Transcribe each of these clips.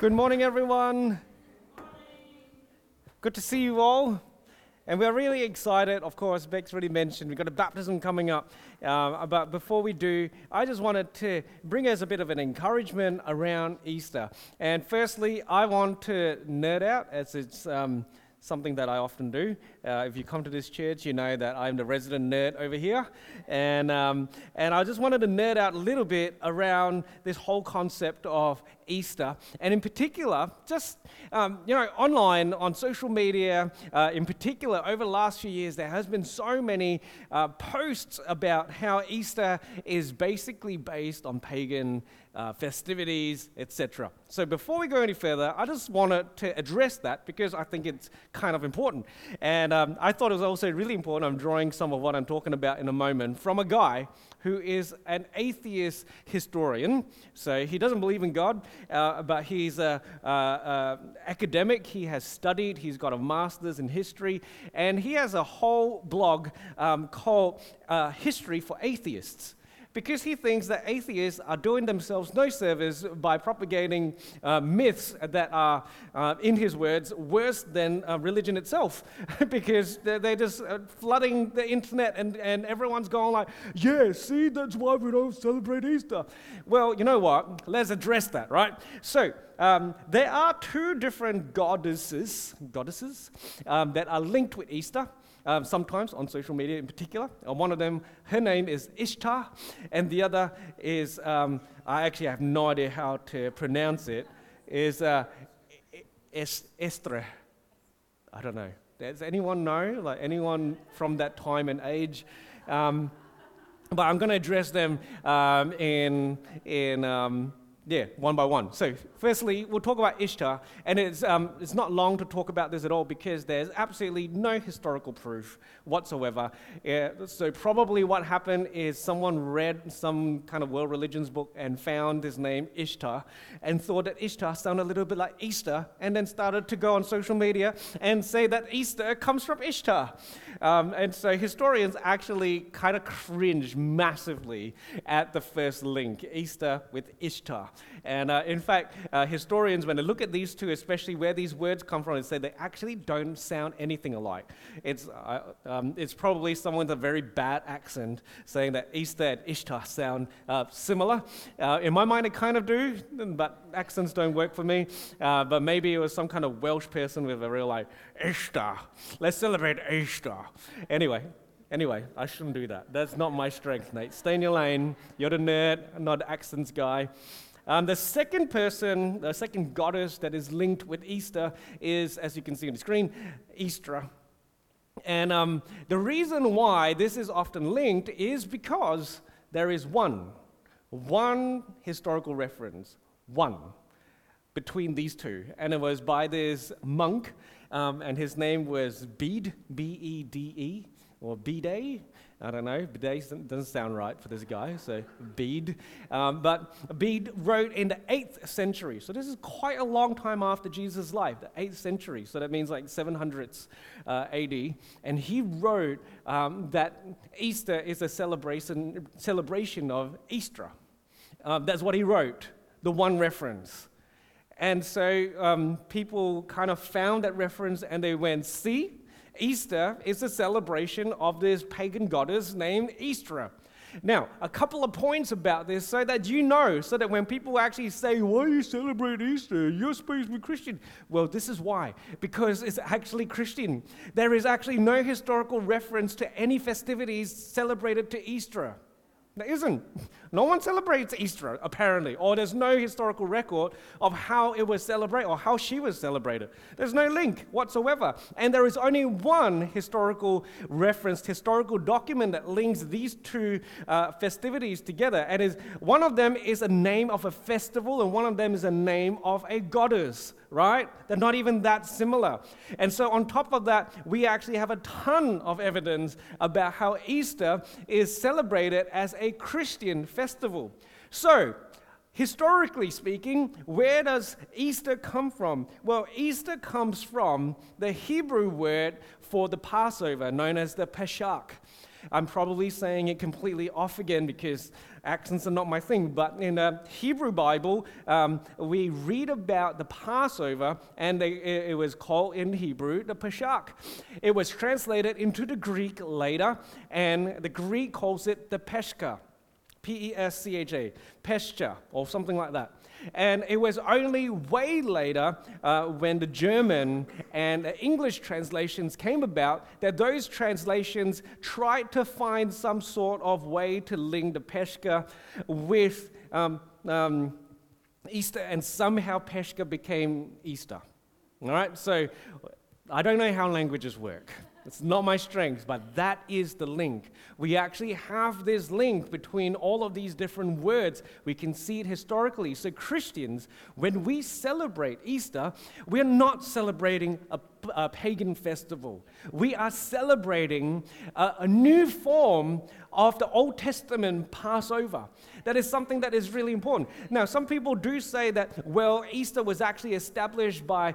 Good morning, everyone. Good to see you all. And we're really excited. Of course, Beck's already mentioned we've got a baptism coming up. But before we do, I just wanted to bring us a bit of an encouragement around Easter. And firstly, I want to nerd out, as it's something that I often do. If you come to this church, you know that I'm the resident nerd over here. And I just wanted to nerd out a little bit around this whole concept of Easter. And in particular, just, online, on social media, in particular, over the last few years, there has been so many posts about how Easter is basically based on pagan festivities, etc. So before we go any further, I just wanted to address that because I think it's kind of important. And I thought it was also really important. I'm drawing some of what I'm talking about in a moment from a guy who is an atheist historian. So he doesn't believe in God, but he's an academic. He has studied. He's got a master's in history. And he has a whole blog called History for Atheists, because he thinks that atheists are doing themselves no service by propagating myths that are, in his words, worse than religion itself, because they're just flooding the internet and everyone's going like, yeah, see, that's why we don't celebrate Easter. Well, you know what? Let's address that, right? So, there are two different goddesses that are linked with Easter. Sometimes on social media in particular. One of them, her name is Ishtar, and the other is, I actually have no idea how to pronounce it, is Estre. I don't know. Does anyone know? Like anyone from that time and age? But I'm going to address them one by one. So, firstly, we'll talk about Ishtar, and it's not long to talk about this at all because there's absolutely no historical proof whatsoever. So, probably what happened is someone read some kind of world religions book and found this name Ishtar and thought that Ishtar sounded a little bit like Easter, and then started to go on social media and say that Easter comes from Ishtar. And so, historians actually kind of cringe massively at the first link, Easter with Ishtar. And in fact, historians, when they look at these two, especially where these words come from, they say they actually don't sound anything alike. It's probably someone with a very bad accent saying that Easter and Ishtar sound similar. In my mind, it kind of do, but accents don't work for me. But maybe it was some kind of Welsh person with a real like, Ishtar. Let's celebrate Ishtar. Anyway, I shouldn't do that. That's not my strength, Nate. Stay in your lane. You're the nerd, I'm not the accents guy. The second goddess that is linked with Easter is, as you can see on the screen, Istra. And the reason why this is often linked is because there is one historical reference, between these two. And it was by this monk, and his name was Bede, B-E-D-E, or Bede. I don't know, Bede doesn't sound right for this guy, so Bede. But Bede wrote in the 8th century, so this is quite a long time after Jesus' life, the 8th century, so that means like 700s AD. And he wrote that Easter is a celebration of Easter. That's what he wrote, the one reference. And so people kind of found that reference and they went, see? Easter is a celebration of this pagan goddess named Istra. Now, a couple of points about this so that when people actually say, why do you celebrate Easter? You're supposed to be Christian. Well, this is why. Because it's actually Christian. There is actually no historical reference to any festivities celebrated to Easter. There isn't. No one celebrates Easter, apparently, or there's no historical record of how it was celebrated or how she was celebrated. There's no link whatsoever. And there is only one historical document that links these two festivities together. And one of them is a name of a festival, and one of them is a name of a goddess, right? They're not even that similar. And so on top of that, we actually have a ton of evidence about how Easter is celebrated as a Christian festival. So, historically speaking, where does Easter come from? Well, Easter comes from the Hebrew word for the Passover, known as the Pesach. I'm probably saying it completely off again because accents are not my thing, but in a Hebrew Bible, we read about the Passover, and it was called in Hebrew the Pesach. It was translated into the Greek later, and the Greek calls it the Pescha, P-E-S-C-H-A, Pescha, or something like that. And it was only way later when the German and English translations came about that those translations tried to find some sort of way to link the Pescha with Easter, and somehow Pescha became Easter. All right, so I don't know how languages work. It's not my strength, but that is the link. We actually have this link between all of these different words. We can see it historically. So Christians, when we celebrate Easter, we're not celebrating a pagan festival. We are celebrating a new form of the Old Testament Passover. That is something that is really important. Now, some people do say that, well, Easter was actually established by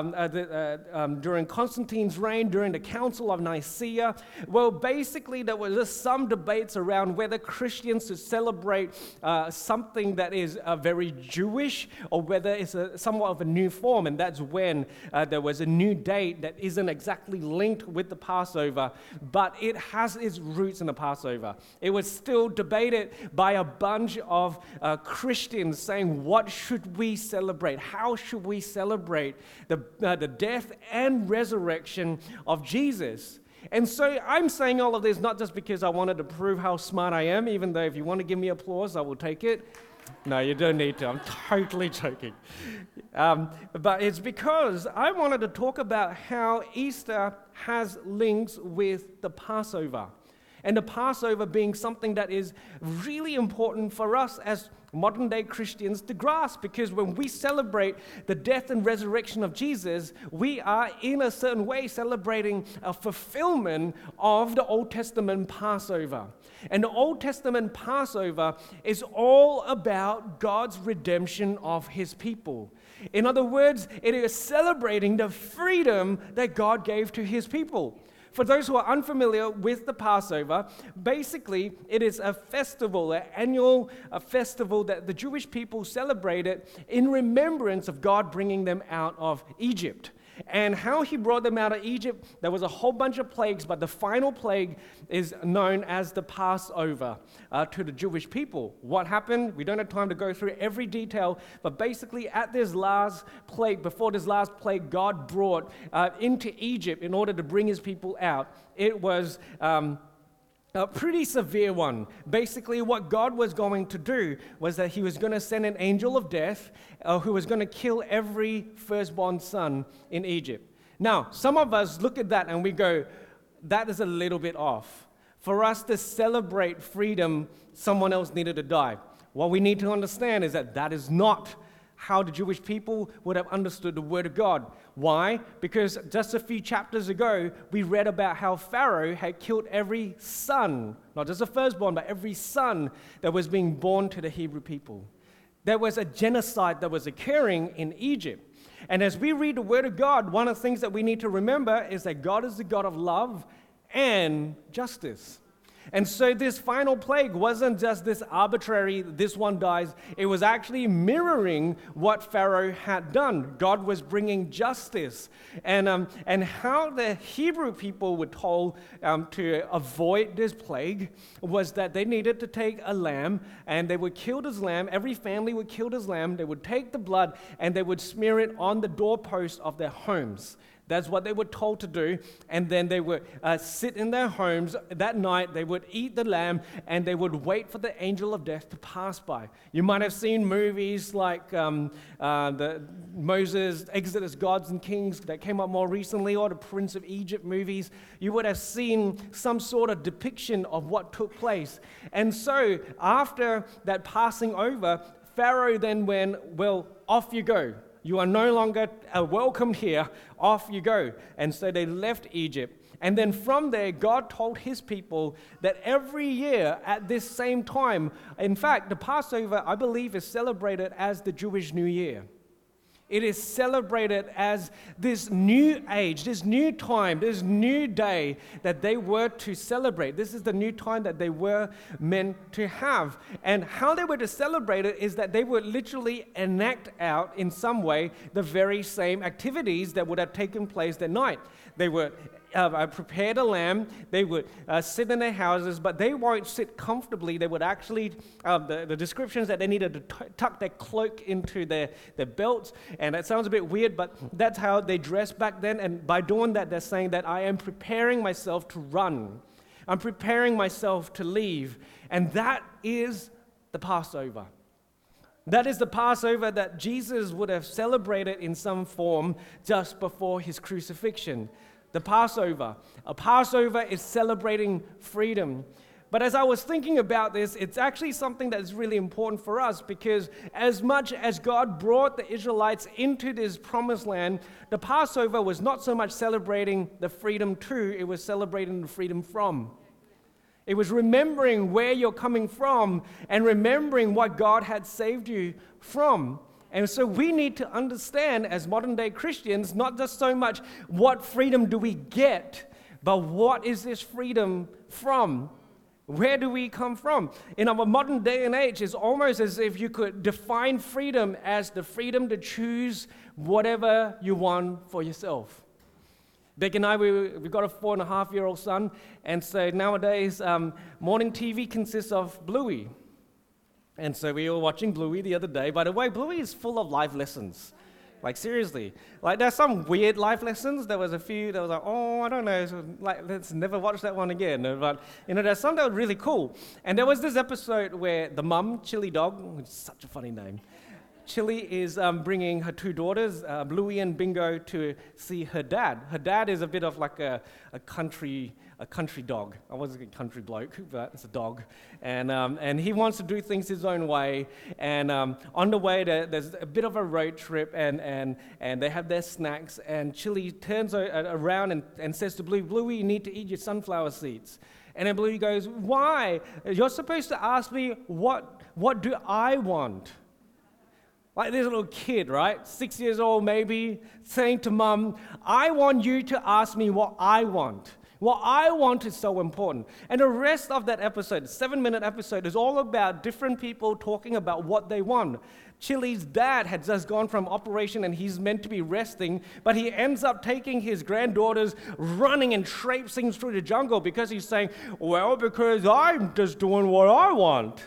during Constantine's reign, during the Council of Nicaea. Well, basically, there was just some debates around whether Christians should celebrate something that is very Jewish or whether it's somewhat of a new form, and that's when there was a new date that isn't exactly linked with the Passover, but it has its roots in the Passover. It was still debated by a bunch of Christians saying, what should we celebrate? How should we celebrate the death and resurrection of Jesus? And so I'm saying all of this not just because I wanted to prove how smart I am, even though if you want to give me applause, I will take it. No, you don't need to. I'm totally joking. But it's because I wanted to talk about how Easter has links with the Passover. And the Passover being something that is really important for us as modern-day Christians to grasp, because when we celebrate the death and resurrection of Jesus, we are in a certain way celebrating a fulfillment of the Old Testament Passover. And the Old Testament Passover is all about God's redemption of His people. In other words, it is celebrating the freedom that God gave to His people. For those who are unfamiliar with the Passover, basically it is a festival, an annual festival that the Jewish people celebrated in remembrance of God bringing them out of Egypt. And how He brought them out of Egypt, there was a whole bunch of plagues, but the final plague is known as the Passover to the Jewish people. What happened? We don't have time to go through every detail, but basically at this last plague, before this last plague God brought into Egypt in order to bring His people out, it was a pretty severe one. Basically, what God was going to do was that He was going to send an angel of death who was going to kill every firstborn son in Egypt. Now, some of us look at that and we go, that is a little bit off. For us to celebrate freedom, someone else needed to die. What we need to understand is that that is not how the Jewish people would have understood the Word of God. Why? Because just a few chapters ago, we read about how Pharaoh had killed every son, not just the firstborn, but every son that was being born to the Hebrew people. There was a genocide that was occurring in Egypt. And as we read the Word of God, one of the things that we need to remember is that God is the God of love and justice. And so this final plague wasn't just this arbitrary, this one dies. It was actually mirroring what Pharaoh had done. God was bringing justice. And how the Hebrew people were told to avoid this plague was that they needed to take a lamb, and they would kill this lamb. Every family would kill this lamb. They would take the blood, and they would smear it on the doorpost of their homes. That's what they were told to do, and then they would sit in their homes that night. They would eat the lamb, and they would wait for the angel of death to pass by. You might have seen movies like the Moses, Exodus, Gods and Kings that came up more recently, or the Prince of Egypt movies. You would have seen some sort of depiction of what took place. And so after that passing over, Pharaoh then went, well, off you go. You are no longer welcomed here. Off you go. And so they left Egypt. And then from there, God told His people that every year at this same time, in fact, the Passover, I believe, is celebrated as the Jewish New Year. It is celebrated as this new age, this new time, this new day that they were to celebrate. This is the new time that they were meant to have. And how they were to celebrate it is that they would literally enact out in some way the very same activities that would have taken place that night. They would prepare the lamb, they would sit in their houses, but they won't sit comfortably. They would actually, the descriptions that they needed to tuck their cloak into their belts, and that sounds a bit weird, but that's how they dressed back then, and by doing that, they're saying that I am preparing myself to run. I'm preparing myself to leave, and that is the Passover. That is the Passover that Jesus would have celebrated in some form just before his crucifixion. The Passover. A Passover is celebrating freedom. But as I was thinking about this, it's actually something that's really important for us, because as much as God brought the Israelites into this promised land, the Passover was not so much celebrating the freedom to, it was celebrating the freedom from. It was remembering where you're coming from and remembering what God had saved you from. And so we need to understand as modern day Christians, not just so much what freedom do we get, but what is this freedom from? Where do we come from? In our modern day and age, it's almost as if you could define freedom as the freedom to choose whatever you want for yourself. Beck and I, we've got a 4.5-year-old son, and so nowadays morning TV consists of Bluey. And so we were watching Bluey the other day. By the way, Bluey is full of life lessons. Like, seriously. Like, there's some weird life lessons. There was a few that was like, oh, I don't know. So, like, let's never watch that one again. But, there's some that were really cool. And there was this episode where the mum, Chili Dog, which is such a funny name, Chili is bringing her two daughters, Bluey and Bingo, to see her dad. Her dad is a bit of like a country dog. I wasn't a country bloke, but it's a dog. And he wants to do things his own way. And on the way, there's a bit of a road trip, and they have their snacks. And Chili turns around and says to Bluey, you need to eat your sunflower seeds. And then Bluey goes, why? You're supposed to ask me what do I want? Like this little kid, right? 6 years old maybe, saying to mum, I want you to ask me what I want. What I want is so important. And the rest of that episode, the 7-minute episode, is all about different people talking about what they want. Chili's dad had just gone from operation and he's meant to be resting, but he ends up taking his granddaughters running and traipsing through the jungle because he's saying, well, because I'm just doing what I want.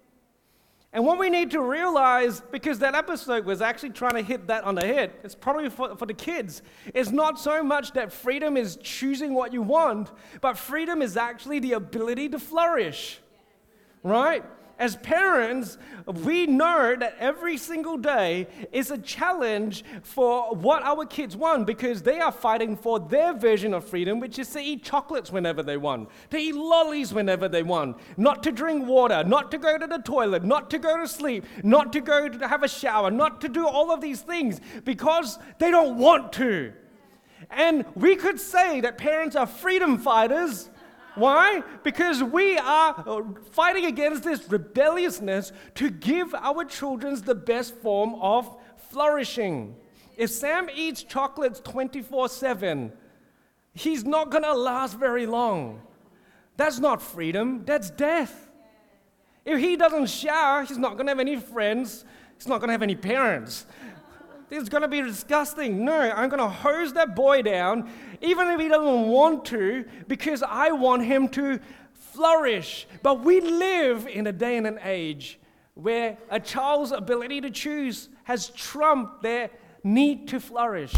And what we need to realize, because that episode was actually trying to hit that on the head, it's probably for the kids, it's not so much that freedom is choosing what you want, but freedom is actually the ability to flourish, right? As parents, we know that every single day is a challenge for what our kids want, because they are fighting for their version of freedom, which is to eat chocolates whenever they want, to eat lollies whenever they want, not to drink water, not to go to the toilet, not to go to sleep, not to go to have a shower, not to do all of these things because they don't want to. And we could say that parents are freedom fighters. Why? Because we are fighting against this rebelliousness to give our children the best form of flourishing. If Sam eats chocolates 24/7, he's not going to last very long. That's not freedom, that's death. If he doesn't shower, he's not going to have any friends, he's not going to have any parents. It's going to be disgusting. No, I'm going to hose that boy down, even if he doesn't want to, because I want him to flourish. But we live in a day and an age where a child's ability to choose has trumped their need to flourish.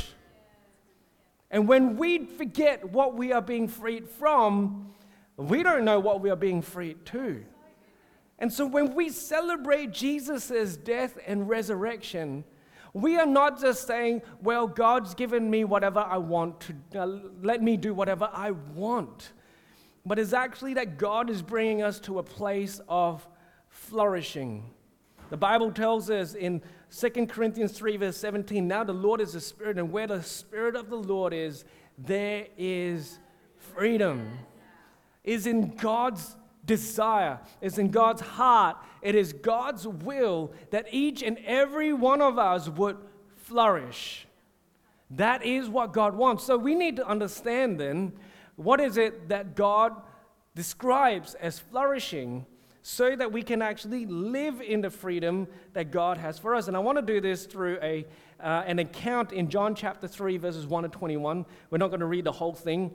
And when we forget what we are being freed from, we don't know what we are being freed to. And so when we celebrate Jesus' death and resurrection, we are not just saying, well, God's given me whatever I want to, let me do whatever I want. But it's actually that God is bringing us to a place of flourishing. The Bible tells us in 2 Corinthians 3 verse 17, now the Lord is the Spirit, and where the Spirit of the Lord is, there is freedom. Is in God's desire, is in God's heart. It is God's will that each and every one of us would flourish. That is what God wants. So we need to understand then, what is it that God describes as flourishing so that we can actually live in the freedom that God has for us. And I want to do this through an account in John chapter 3, verses 1 to 21. We're not going to read the whole thing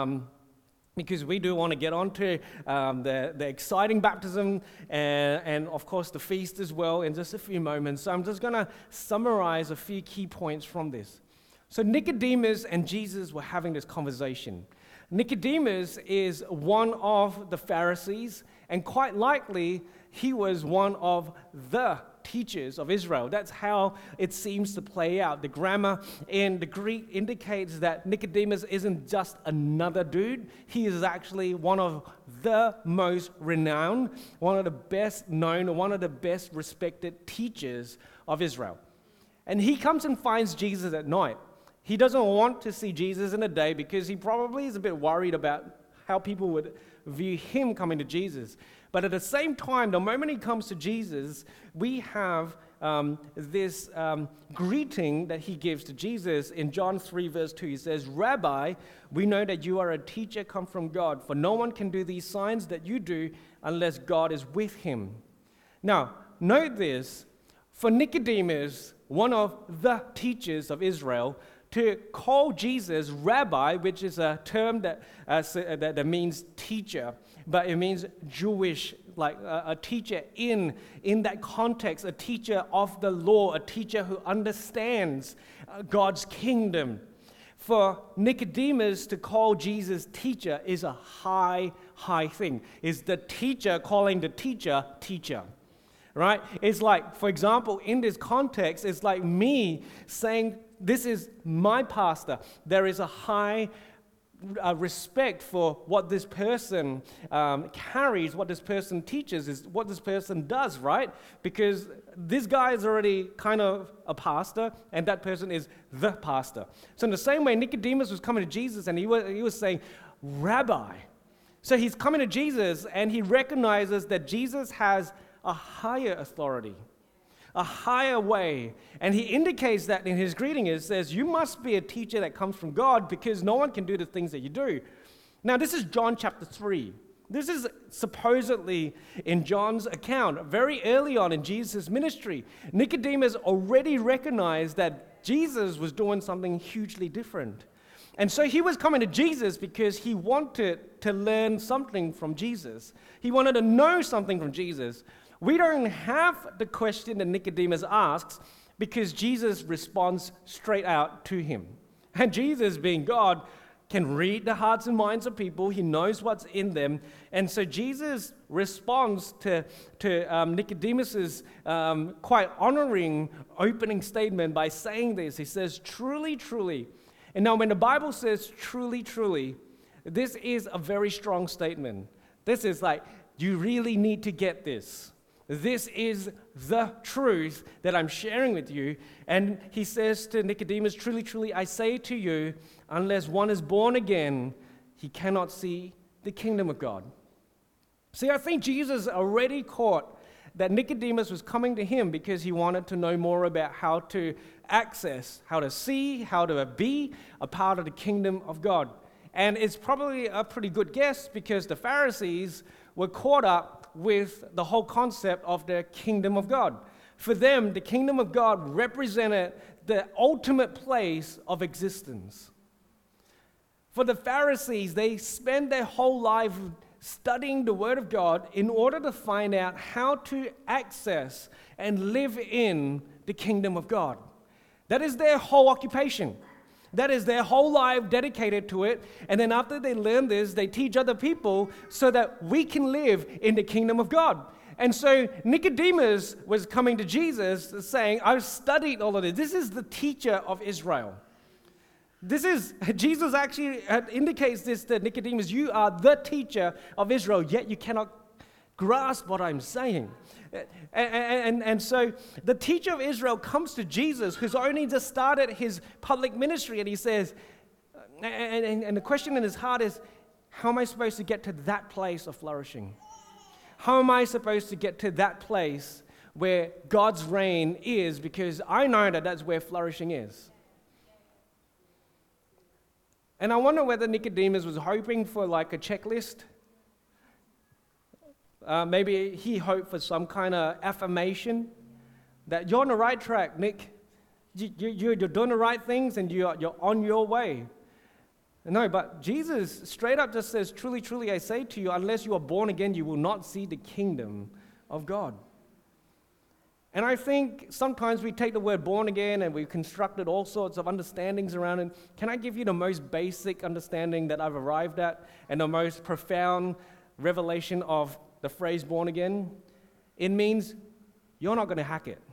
because we do want to get on to the exciting baptism and, of course, the feast as well in just a few moments. So I'm just going to summarize a few key points from this. So Nicodemus and Jesus were having this conversation. Nicodemus is one of the Pharisees, and quite likely he was one of the teachers of Israel. That's how it seems to play out. The grammar in the Greek indicates that Nicodemus isn't just another dude. He is actually one of the most renowned, one of the best known, one of the best respected teachers of Israel. And he comes and finds Jesus at night. He doesn't want to see Jesus in the day because he probably is a bit worried about how people would view him coming to Jesus. But at the same time, the moment he comes to Jesus, we have this greeting that he gives to Jesus. In John 3, verse 2, he says, "Rabbi, we know that you are a teacher come from God, for no one can do these signs that you do unless God is with him." Now, note this, for Nicodemus, one of the teachers of Israel, to call Jesus rabbi, which is a term that means teacher, but it means Jewish, like a teacher in that context, a teacher of the law, a teacher who understands God's kingdom. For Nicodemus to call Jesus teacher is a high thing. Is the teacher calling the teacher, teacher. Right? It's like, for example, in this context, it's like me saying, this is my pastor. There is a high respect for what this person carries, what this person teaches, is what this person does, right? Because this guy is already kind of a pastor, and that person is the pastor. So in the same way, Nicodemus was coming to Jesus, and he was saying, "Rabbi." So he's coming to Jesus, and he recognizes that Jesus has a higher authority, a higher way. And he indicates that in his greeting. It says, you must be a teacher that comes from God because no one can do the things that you do. Now, this is John chapter 3. This is supposedly in John's account, very early on in Jesus' ministry. Nicodemus already recognized that Jesus was doing something hugely different. And so he was coming to Jesus because he wanted to learn something from Jesus. He wanted to know something from Jesus. We don't have the question that Nicodemus asks because Jesus responds straight out to him. And Jesus, being God, can read the hearts and minds of people. He knows what's in them. And so Jesus responds to Nicodemus's quite honoring opening statement by saying this. He says, "Truly, truly." And now when the Bible says truly, truly, this is a very strong statement. This is like, you really need to get this. This is the truth that I'm sharing with you. And he says to Nicodemus, "Truly, truly, I say to you, unless one is born again, he cannot see the kingdom of God." See, I think Jesus already caught that Nicodemus was coming to him because he wanted to know more about how to access, how to see, how to be a part of the kingdom of God. And it's probably a pretty good guess because the Pharisees were caught up with the whole concept of the kingdom of God. For them, the kingdom of God represented the ultimate place of existence. For the Pharisees, they spent their whole life studying the Word of God in order to find out how to access and live in the kingdom of God. That is their whole occupation. That is their whole life dedicated to it. And then after they learn this, they teach other people so that we can live in the kingdom of God. And so Nicodemus was coming to Jesus saying, "I've studied all of this. This is the teacher of Israel." Jesus actually indicates this to Nicodemus, "You are the teacher of Israel, yet you cannot grasp what I'm saying." And so the teacher of Israel comes to Jesus, who's only just started his public ministry, and he says, and the question in his heart is, how am I supposed to get to that place of flourishing? How am I supposed to get to that place where God's reign is, because I know that that's where flourishing is. And I wonder whether Nicodemus was hoping for like a checklist. Maybe he hoped for some kind of affirmation that you're on the right track, Nick. You're doing the right things and you're on your way. No, but Jesus straight up just says, truly, truly, I say to you, unless you are born again, you will not see the kingdom of God. And I think sometimes we take the word born again and we've constructed all sorts of understandings around it. Can I give you the most basic understanding that I've arrived at and the most profound revelation of the phrase born again? It means you're not going to hack it.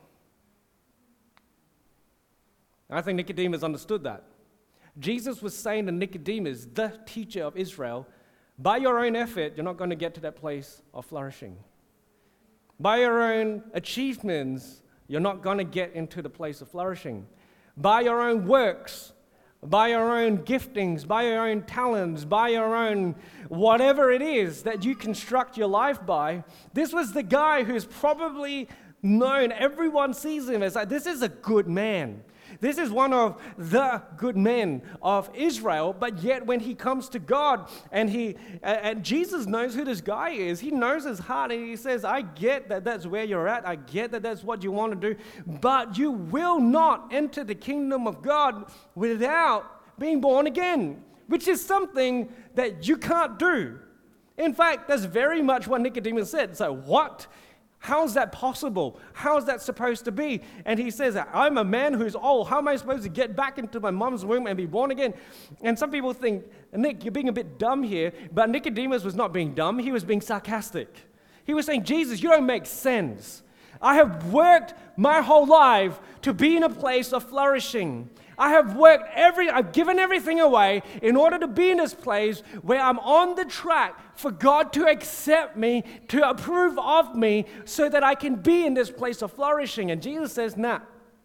I think Nicodemus understood that. Jesus was saying to Nicodemus, the teacher of Israel, by your own effort, you're not going to get to that place of flourishing. By your own achievements, you're not going to get into the place of flourishing. By your own works, by your own giftings, by your own talents, by your own whatever it is that you construct your life by. This was the guy who's probably known, everyone sees him as like, this is a good man. This is one of the good men of Israel, but yet when he comes to God and Jesus knows who this guy is, he knows his heart and he says, I get that that's where you're at, I get that that's what you want to do, but you will not enter the kingdom of God without being born again, which is something that you can't do. In fact, that's very much what Nicodemus said. So what? How is that possible? How is that supposed to be? And he says, I'm a man who's old. How am I supposed to get back into my mom's womb and be born again? And some people think, Nick, you're being a bit dumb here. But Nicodemus was not being dumb. He was being sarcastic. He was saying, Jesus, you don't make sense. I have worked my whole life to be in a place of flourishing. I've given everything away in order to be in this place where I'm on the track for God to accept me, to approve of me, so that I can be in this place of flourishing. And Jesus says, nah.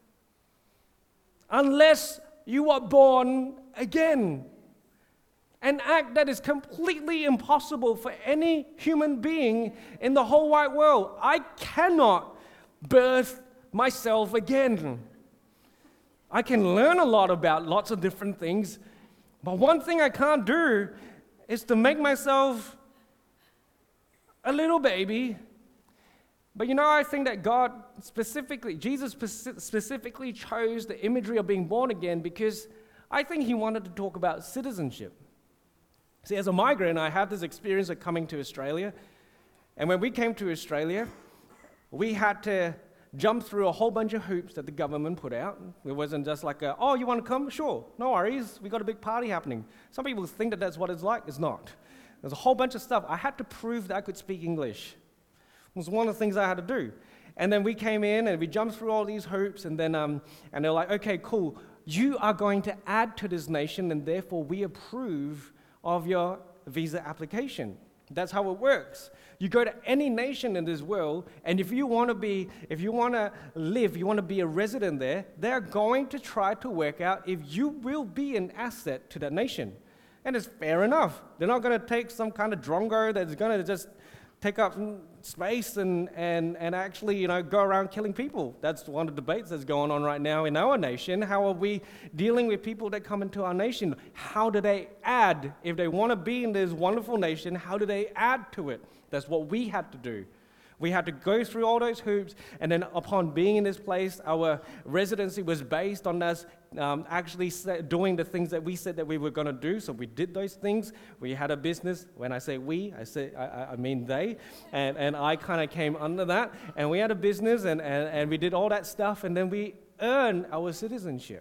Unless you are born again. An act that is completely impossible for any human being in the whole wide world. I cannot birth myself again. I can learn a lot about lots of different things, but one thing I can't do is to make myself a little baby. But I think that Jesus specifically chose the imagery of being born again because I think he wanted to talk about citizenship. See, as a migrant, I had this experience of coming to Australia, and when we came to Australia, we had to jump through a whole bunch of hoops that the government put out. It wasn't just like, oh, you want to come? Sure, no worries. We got a big party happening. Some people think that that's what it's like. It's not. There's a whole bunch of stuff. I had to prove that I could speak English. It was one of the things I had to do. And then we came in and we jumped through all these hoops, and then and they're like, okay, cool. You are going to add to this nation, and therefore we approve of your visa application. That's how it works. You go to any nation in this world, and if you want to live, you want to be a resident there, they're going to try to work out if you will be an asset to that nation. And it's fair enough. They're not going to take some kind of drongo that's going to just take up space and actually, go around killing people. That's one of the debates that's going on right now in our nation. How are we dealing with people that come into our nation? How do they add? If they want to be in this wonderful nation, how do they add to it? That's what we had to do. We had to go through all those hoops, and then upon being in this place, our residency was based on us actually doing the things that we said that we were going to do. So we did those things. We had a business. When I say we, I mean they, and I kind of came under that. And we had a business, and we did all that stuff, and then we earned our citizenship.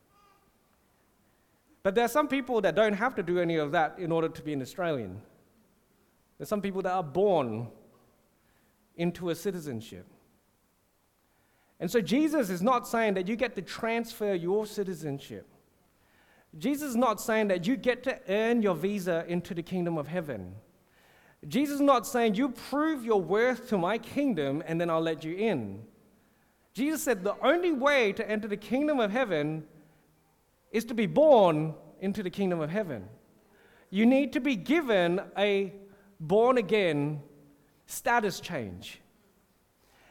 But there are some people that don't have to do any of that in order to be an Australian. There's some people that are born into a citizenship. And so Jesus is not saying that you get to transfer your citizenship. Jesus is not saying that you get to earn your visa into the kingdom of heaven. Jesus is not saying you prove your worth to my kingdom and then I'll let you in. Jesus said the only way to enter the kingdom of heaven is to be born into the kingdom of heaven. You need to be given a born again status change.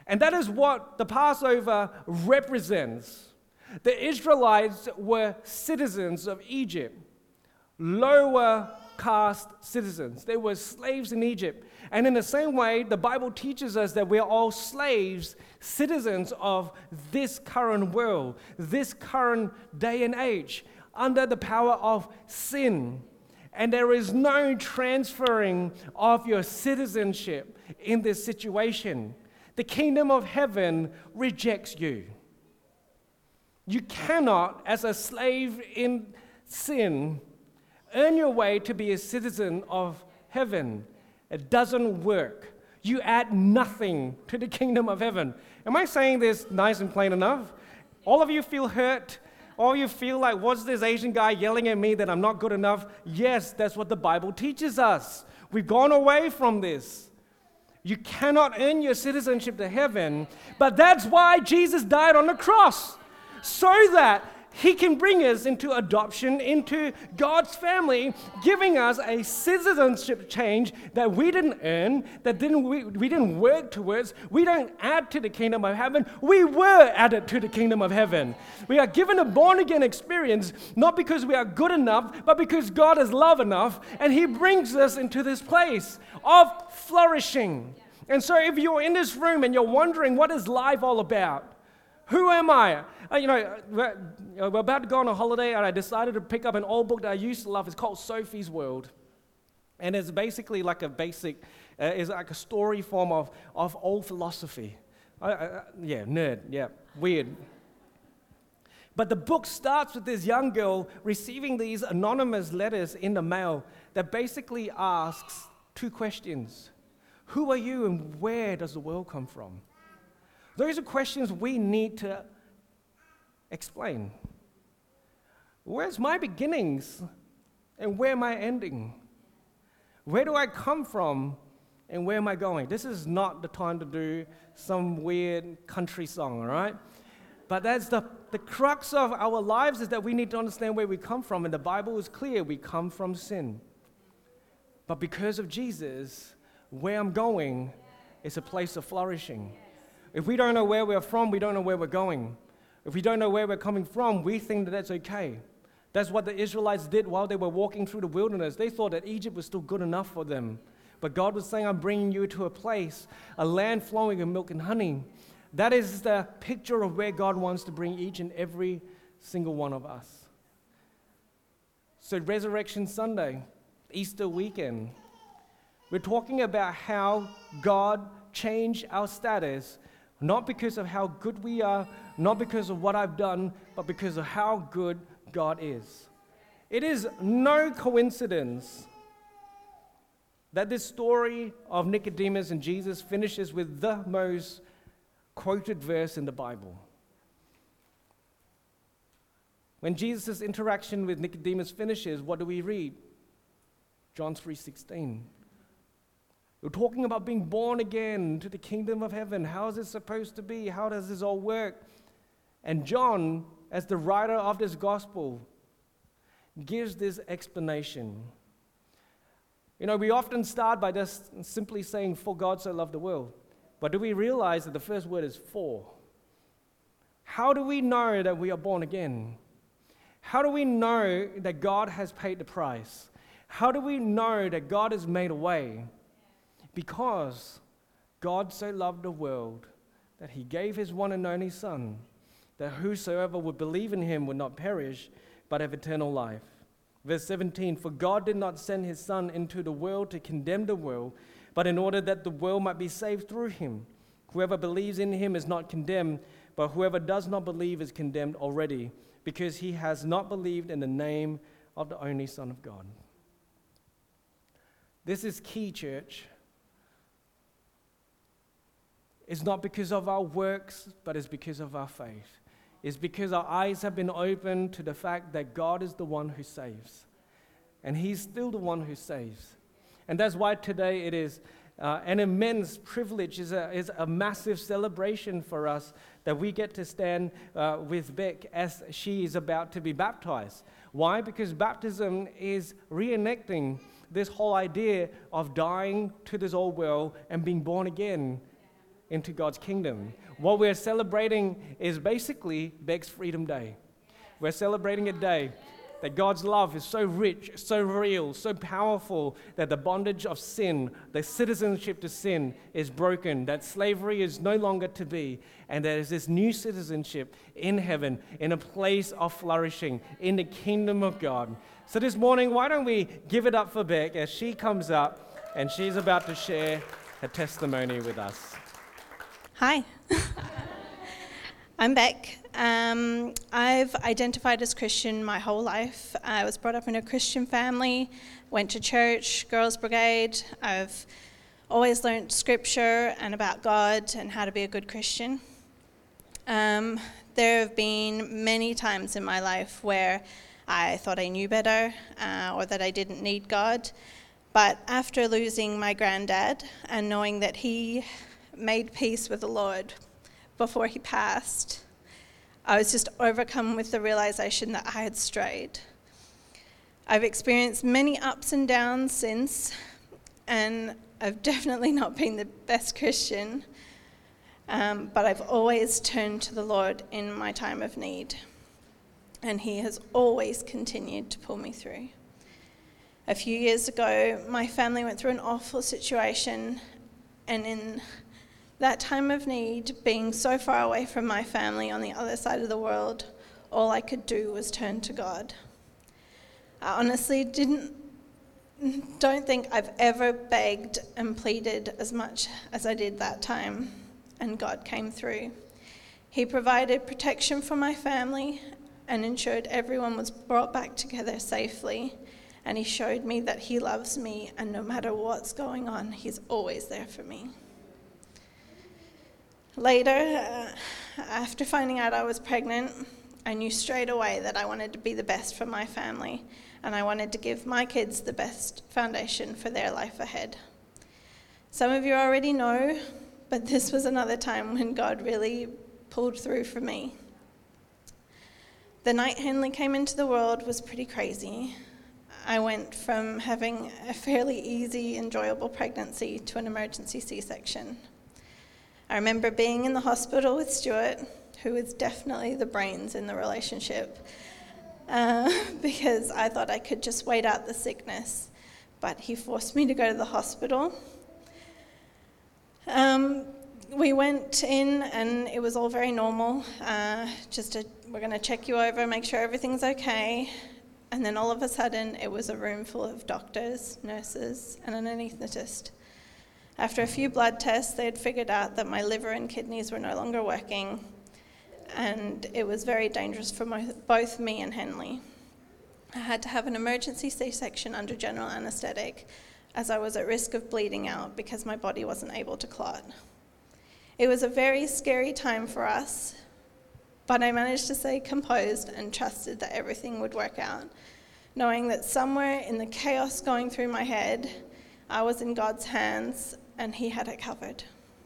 And that is what the Passover represents. The Israelites were citizens of Egypt, lower caste citizens. They were slaves in Egypt. And in the same way, the Bible teaches us that we are all slaves, citizens of this current world, this current day and age, under the power of sin. And there is no transferring of your citizenship in this situation. The kingdom of heaven rejects you. You cannot, as a slave in sin, earn your way to be a citizen of heaven. It doesn't work. You add nothing to the kingdom of heaven. Am I saying this nice and plain enough? All of you feel hurt? All of you feel like, what's this Asian guy yelling at me that I'm not good enough? Yes, that's what the Bible teaches us. We've gone away from this. You cannot earn your citizenship to heaven, but that's why Jesus died on the cross, so that he can bring us into adoption, into God's family, giving us a citizenship change that we didn't earn, that we didn't work towards. We don't add to the kingdom of heaven. We were added to the kingdom of heaven. We are given a born-again experience, not because we are good enough, but because God is love enough, and he brings us into this place of flourishing. And so if you're in this room and you're wondering, what is life all about? Who am I? We're about to go on a holiday, and I decided to pick up an old book that I used to love. It's called Sophie's World. And it's basically like it's like a story form of old philosophy. Weird. But the book starts with this young girl receiving these anonymous letters in the mail that basically asks two questions. Who are you, and where does the world come from? Those are questions we need to explain. Where's my beginnings and where am I ending? Where do I come from and where am I going? This is not the time to do some weird country song, all right? But that's the crux of our lives, is that we need to understand where we come from. And the Bible is clear, we come from sin. But because of Jesus, where I'm going is a place of flourishing. If we don't know where we're from, we don't know where we're going. If we don't know where we're coming from, we think that that's okay. That's what the Israelites did while they were walking through the wilderness. They thought that Egypt was still good enough for them. But God was saying, I'm bringing you to a place, a land flowing with milk and honey. That is the picture of where God wants to bring each and every single one of us. So Resurrection Sunday, Easter weekend, we're talking about how God changed our status, not because of how good we are, not because of what I've done, but because of how good God is. It is no coincidence that this story of Nicodemus and Jesus finishes with the most quoted verse in the Bible. When Jesus' interaction with Nicodemus finishes, what do we read? John 3:16. We're talking about being born again to the kingdom of heaven. How is it supposed to be? How does this all work? And John, as the writer of this gospel, gives this explanation. We often start by just simply saying, for God so loved the world. But do we realize that the first word is for? How do we know that we are born again? How do we know that God has paid the price? How do we know that God has made a way? Because God so loved the world that he gave his one and only Son, that whosoever would believe in him would not perish, but have eternal life. Verse 17, for God did not send his Son into the world to condemn the world, but in order that the world might be saved through him. Whoever believes in him is not condemned, but whoever does not believe is condemned already, because he has not believed in the name of the only Son of God. This is key, church. It's not because of our works, but it's because of our faith. It's because our eyes have been opened to the fact that God is the one who saves. And he's still the one who saves. And that's why today it is an immense privilege, is a massive celebration for us that we get to stand with Beck as she is about to be baptized. Why? Because baptism is reenacting this whole idea of dying to this old world and being born again into God's kingdom. What we're celebrating is basically Beck's Freedom Day. We're celebrating a day that God's love is so rich, so real, so powerful that the bondage of sin, the citizenship to sin is broken, that slavery is no longer to be, and there is this new citizenship in heaven, in a place of flourishing, in the kingdom of God. So this morning, why don't we give it up for Beck as she comes up and she's about to share her testimony with us. Hi, I'm Beck. I've identified as Christian my whole life. I was brought up in a Christian family, went to church, Girls' Brigade. I've always learnt scripture and about God and how to be a good Christian. There have been many times in my life where I thought I knew better or that I didn't need God. But after losing my granddad and knowing that he made peace with the Lord before he passed, I was just overcome with the realization that I had strayed. I've experienced many ups and downs since, and I've definitely not been the best Christian, but I've always turned to the Lord in my time of need, and he has always continued to pull me through. A few years ago, my family went through an awful situation, and in that time of need, being so far away from my family on the other side of the world, all I could do was turn to God. I honestly don't think I've ever begged and pleaded as much as I did that time, and God came through. He provided protection for my family and ensured everyone was brought back together safely, and he showed me that he loves me, and no matter what's going on, he's always there for me. Later, after finding out I was pregnant, I knew straight away that I wanted to be the best for my family, and I wanted to give my kids the best foundation for their life ahead. Some of you already know, but this was another time when God really pulled through for me. The night Henley came into the world was pretty crazy. I went from having a fairly easy, enjoyable pregnancy to an emergency C-section. I remember being in the hospital with Stuart, who is definitely the brains in the relationship, because I thought I could just wait out the sickness, but he forced me to go to the hospital. We went in and it was all very normal, we're going to check you over, make sure everything's okay, and then all of a sudden it was a room full of doctors, nurses, and an anaesthetist. After a few blood tests, they had figured out that my liver and kidneys were no longer working, and it was very dangerous for both me and Henley. I had to have an emergency C-section under general anaesthetic, as I was at risk of bleeding out because my body wasn't able to clot. It was a very scary time for us, but I managed to stay composed and trusted that everything would work out, knowing that somewhere in the chaos going through my head, I was in God's hands and he had it covered.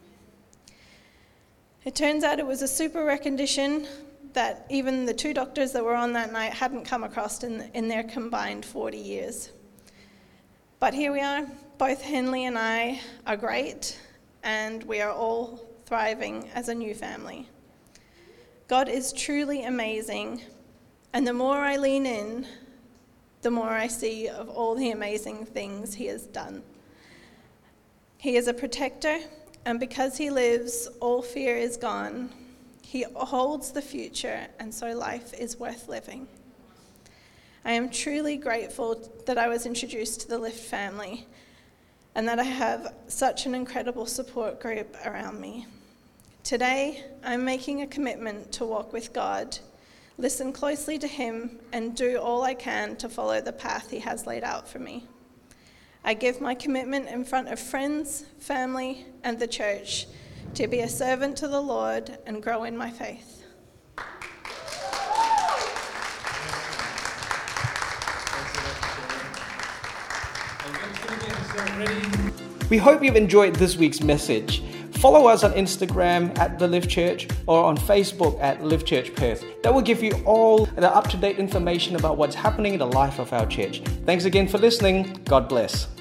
It turns out it was a super rare condition that even the two doctors that were on that night hadn't come across in their combined 40 years. But here we are, both Henley and I are great, and we are all thriving as a new family. God is truly amazing, and the more I lean in, the more I see of all the amazing things he has done. He is a protector, and because he lives, all fear is gone. He holds the future, and so life is worth living. I am truly grateful that I was introduced to the Lift family and that I have such an incredible support group around me. Today, I'm making a commitment to walk with God, listen closely to him, and do all I can to follow the path he has laid out for me. I give my commitment in front of friends, family, and the church to be a servant to the Lord and grow in my faith. We hope you've enjoyed this week's message. Follow us on Instagram at The Lift Church or on Facebook at Lift Church Perth. That will give you all the up-to-date information about what's happening in the life of our church. Thanks again for listening. God bless.